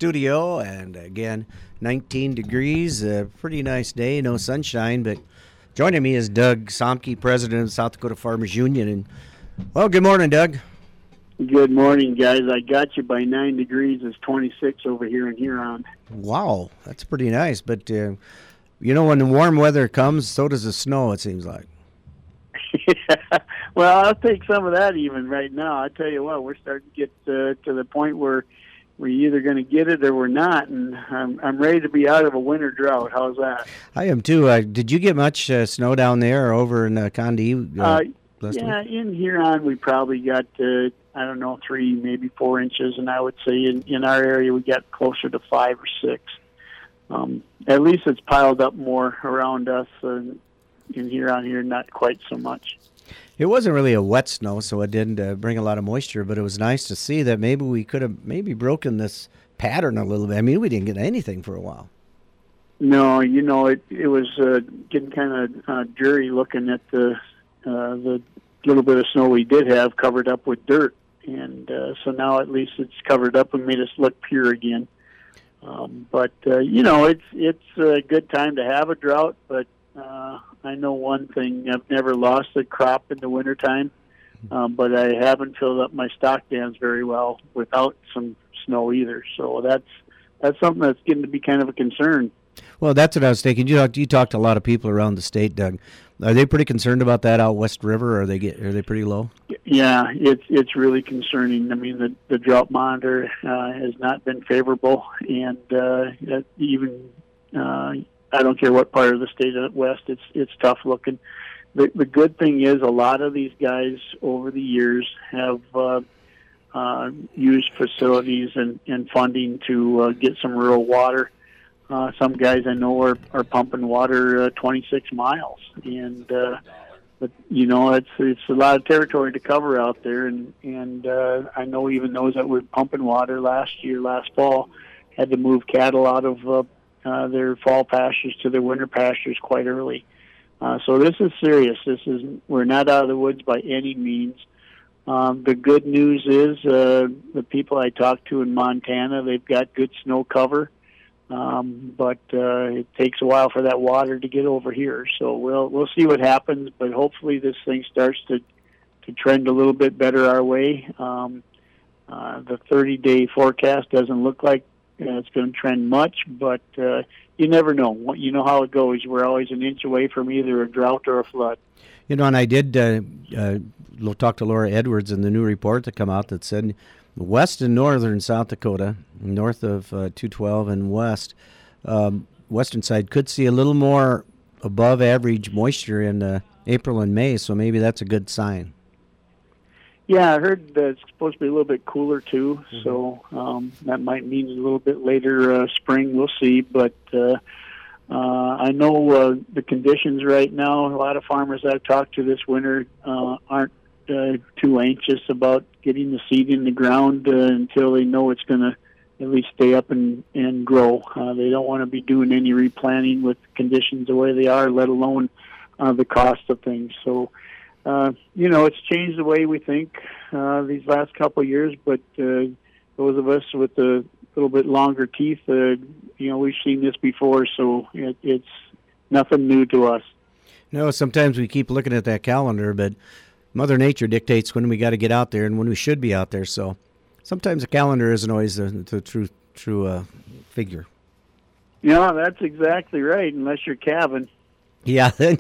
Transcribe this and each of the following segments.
studio, and again, 19 degrees, a pretty nice day, no sunshine, but joining me is Doug Somke, president of the South Dakota Farmers Union. And well, good morning, Doug. Good morning, guys. I got you by 9 degrees. It's 26 over here in Huron. Wow, that's pretty nice, but you know, when the warm weather comes, so does the snow, it seems like. Well, I'll take some of that even right now. I tell you what, we're starting to get to the point where we're either going to get it or we're not, and I'm ready to be out of a winter drought. How's that? I am too. Did you get much snow down there or over in Condie? Yeah, in Huron we probably got, 3, maybe 4 inches, and I would say in our area we got closer to 5 or 6. At least it's piled up more around us. In Huron here, not quite so much. It wasn't really a wet snow, so it didn't bring a lot of moisture, but it was nice to see that maybe we could have broken this pattern a little bit. I mean, we didn't get anything for a while. No, it was getting kind of dreary looking at the little bit of snow we did have covered up with dirt, and so now at least it's covered up and made us look pure again. But it's a good time to have a drought, but I know one thing: I've never lost a crop in the wintertime, but I haven't filled up my stock dams very well without some snow either. So that's something that's getting to be kind of a concern. Well, that's what I was thinking. You talked to a lot of people around the state, Doug. Are they pretty concerned about that out West River, or are they pretty low? Yeah, it's really concerning. I mean, the drought monitor has not been favorable, and even I don't care what part of the state of West, it's tough looking. The good thing is a lot of these guys over the years have used facilities and funding to get some rural water. Some guys I know are pumping water 26 miles, and but it's a lot of territory to cover out there, and I know even those that were pumping water last fall had to move cattle out of their fall pastures to their winter pastures quite early. So this is serious. We're not out of the woods by any means. The good news is the people I talked to in Montana, they've got good snow cover, but it takes a while for that water to get over here. So we'll see what happens, but hopefully this thing starts to trend a little bit better our way. The 30-day forecast doesn't look like it's going to trend much, but you never know. You know how it goes. We're always an inch away from either a drought or a flood. And I did talk to Laura Edwards in the new report that come out that said west and northern South Dakota, north of 212 and west, western side could see a little more above average moisture in April and May, so maybe that's a good sign. Yeah, I heard that it's supposed to be a little bit cooler too, so that might mean a little bit later spring. We'll see, but I know the conditions right now. A lot of farmers I've talked to this winter aren't too anxious about getting the seed in the ground until they know it's going to at least stay up and grow. They don't want to be doing any replanting with conditions the way they are, let alone the cost of things. So. It's changed the way we think these last couple of years, but those of us with a little bit longer teeth, we've seen this before, so it's nothing new to us. No, sometimes we keep looking at that calendar, but Mother Nature dictates when we got to get out there and when we should be out there, so sometimes the calendar isn't always the true figure. Yeah, that's exactly right, unless you're calving. Yeah, then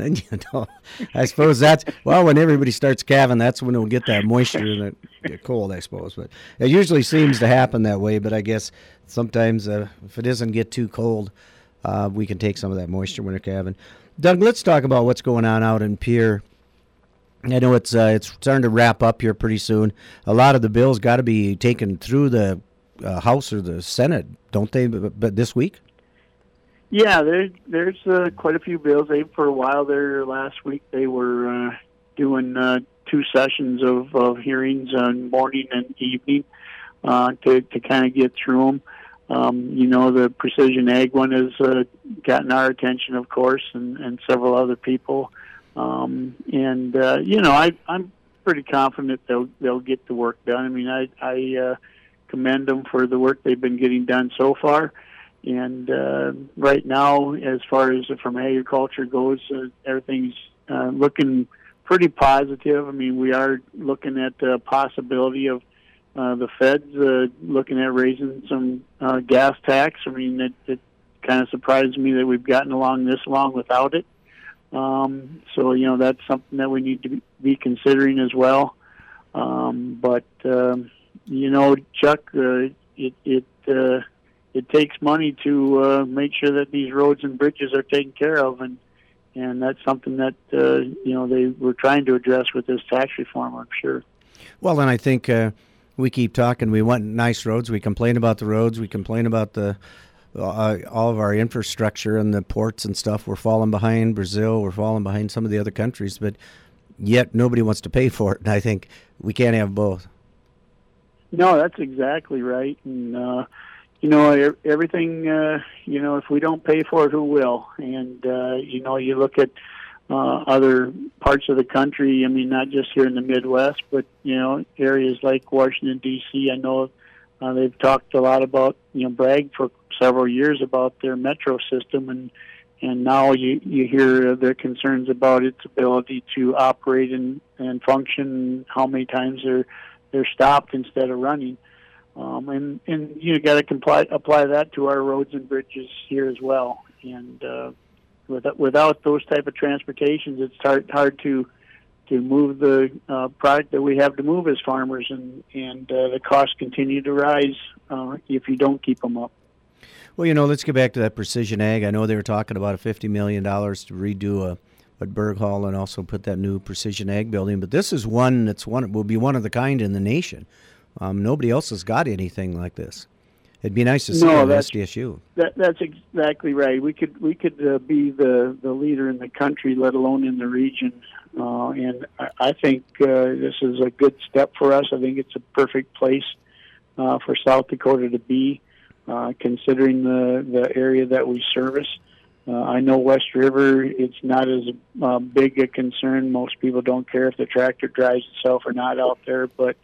I suppose when everybody starts calving, that's when we'll get that moisture and it get cold, I suppose. But it usually seems to happen that way, but I guess sometimes if it doesn't get too cold, we can take some of that moisture when we're calving. Doug, let's talk about what's going on out in Pierre. I know it's starting to wrap up here pretty soon. A lot of the bills got to be taken through the House or the Senate, don't they, but this week? Yeah, there's quite a few bills. For a while there last week, they were doing 2 sessions of hearings on morning and evening to kind of get through them. The precision ag one has gotten our attention, of course, and several other people. I'm pretty confident they'll get the work done. I mean, I commend them for the work they've been getting done so far. And right now, as far as from agriculture goes, everything's looking pretty positive. I mean, we are looking at the possibility of the Feds looking at raising some gas tax. I mean, it kind of surprised me that we've gotten along this long without it. So, you know, that's something that we need to be considering as well. But you know, Chuck, it takes money to make sure that these roads and bridges are taken care of, and that's something that you know, they were trying to address with this tax reform, I'm sure. Well, and I think we keep talking. We want nice roads. We complain about the roads. We complain about the all of our infrastructure and the ports and stuff. We're falling behind Brazil. We're falling behind some of the other countries, but yet nobody wants to pay for it. And I think we can't have both. No, that's exactly right. And you know, everything, you know, if we don't pay for it, who will? And, you know, you look at other parts of the country, I mean, not just here in the Midwest, but, you know, areas like Washington, D.C., I know they've talked a lot about, you know, bragged for several years about their metro system, and now you hear their concerns about its ability to operate and function, how many times they're stopped instead of running. And you got to apply that to our roads and bridges here as well. And without those type of transportations, it's hard to move the product that we have to move as farmers, and the costs continue to rise if you don't keep them up. Well, you know, let's get back to that precision ag. I know they were talking about $50 million to redo at Berg Hall and also put that new precision ag building. But this is one will be one of the kind in the nation. Nobody else has got anything like this. It'd be nice to see at SDSU. That's exactly right. We could be the leader in the country, let alone in the region. And I think this is a good step for us. I think it's a perfect place for South Dakota to be, considering the area that we service. I know West River, it's not as big a concern. Most people don't care if the tractor drives itself or not out there, but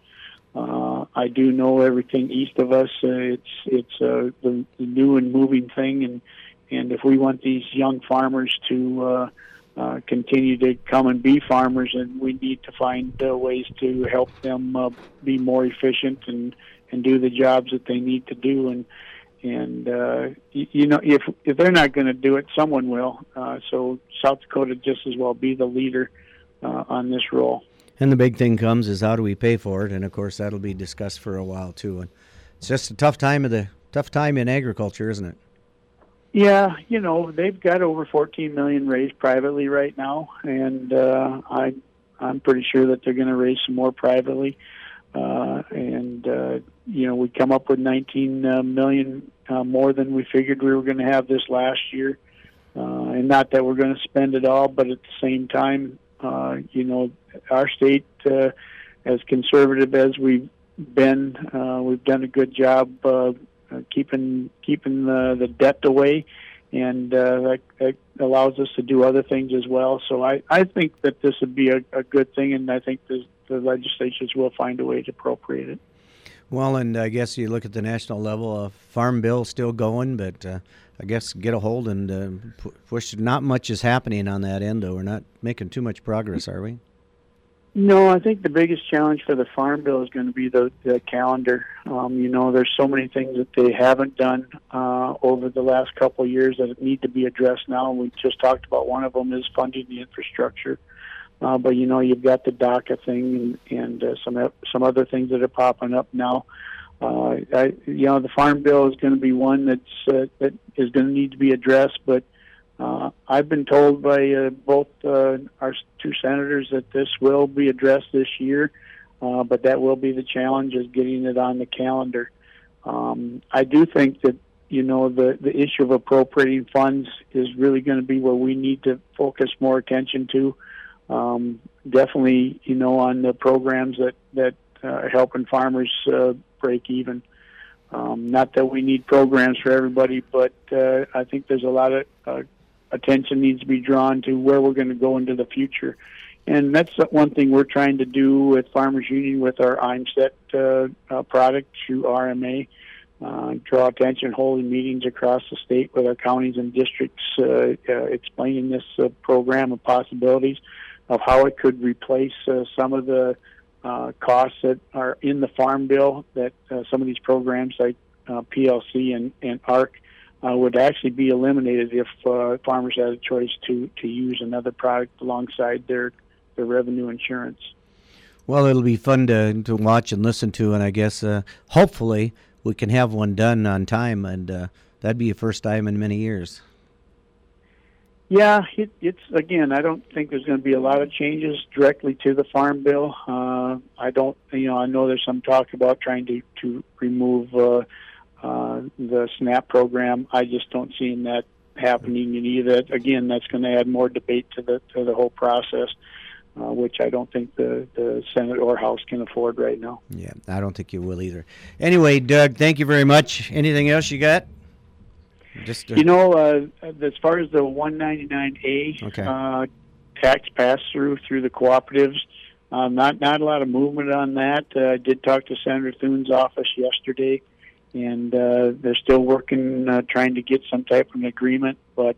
I do know everything east of us. It's the new and moving thing, and if we want these young farmers to continue to come and be farmers, and we need to find ways to help them be more efficient and do the jobs that they need to do. And you know, if they're not going to do it, someone will. So South Dakota just as well be the leader on this role. And the big thing comes is how do we pay for it, and of course that'll be discussed for a while too. And it's just a tough time in agriculture, isn't it? Yeah, you know, they've got over $14 million raised privately right now, and I'm pretty sure that they're going to raise some more privately. You know, we come up with $19 million more than we figured we were going to have this last year, and not that we're going to spend it all, but at the same time, you know, our state, as conservative as we've been, we've done a good job keeping the debt away, and that allows us to do other things as well. So I think that this would be a good thing, and I think the legislatures will find a way to appropriate it. Well, and I guess you look at the national level, Farm Bill still going, but I guess get a hold and push. Not much is happening on that end, though. We're not making too much progress, are we? No, I think the biggest challenge for the Farm Bill is going to be the calendar. You know, there's so many things that they haven't done over the last couple of years that need to be addressed now. We just talked about one of them is funding the infrastructure. But, you know, you've got the DACA thing and some other things that are popping up now. You know, the Farm Bill is going to be one that is going to need to be addressed, but I've been told by both our two senators that this will be addressed this year, but that will be the challenge, is getting it on the calendar. I do think that, you know, the issue of appropriating funds is really going to be where we need to focus more attention to. Definitely, you know, on the programs that are helping farmers break even. Not that we need programs for everybody, but I think there's a lot of attention needs to be drawn to where we're going to go into the future. And that's one thing we're trying to do with Farmers Union with our IMSET product through RMA. Draw attention, holding meetings across the state with our counties and districts, explaining this program of possibilities of how it could replace some of the costs that are in the Farm Bill, that some of these programs like PLC and ARC would actually be eliminated if farmers had a choice to use another product alongside their revenue insurance. Well, it'll be fun to watch and listen to, and I guess hopefully we can have one done on time, and that'd be a first time in many years. Yeah, it's again, I don't think there's going to be a lot of changes directly to the Farm Bill. I know there's some talk about trying to remove the SNAP program. I just don't see that happening, and either again, that's going to add more debate to the whole process. Which I don't think the Senate or House can afford right now. Yeah, I don't think you will either. Anyway, Doug, thank you very much. Anything else you got? As far as the 199A tax pass-through through the cooperatives, not a lot of movement on that. I did talk to Senator Thune's office yesterday, and they're still working, trying to get some type of an agreement, but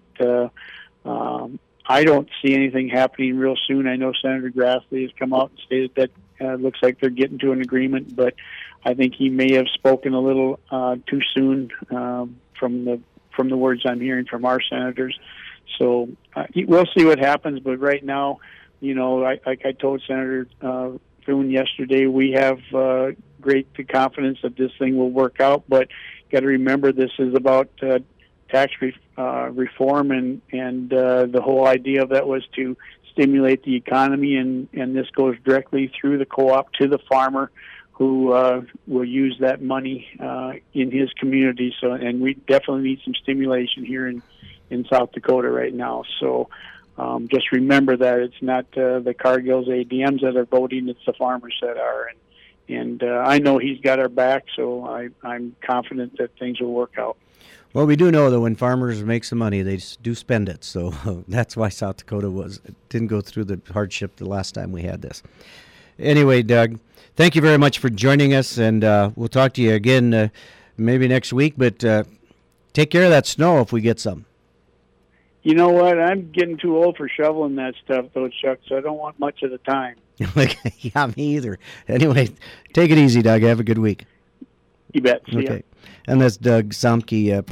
I don't see anything happening real soon. I know Senator Grassley has come out and stated that looks like they're getting to an agreement, but I think he may have spoken a little too soon from the words I'm hearing from our senators. So we'll see what happens. But right now, like I told Senator Thune yesterday, we have great confidence that this thing will work out. But got to remember, this is about tax reform, and the whole idea of that was to stimulate the economy, and this goes directly through the co-op to the farmer, who will use that money in his community. So, and we definitely need some stimulation here in South Dakota right now. So just remember that it's not the Cargills ADMs that are voting, it's the farmers that are. And I know he's got our back, so I'm confident that things will work out. Well, we do know that when farmers make some money, they do spend it. So that's why South Dakota didn't go through the hardship the last time we had this. Anyway, Doug, thank you very much for joining us, and we'll talk to you again maybe next week. But take care of that snow if we get some. You know what? I'm getting too old for shoveling that stuff, though, Chuck, so I don't want much of the time. Yeah, me either. Anyway, take it easy, Doug. Have a good week. You bet. See ya. And that's Doug Samke,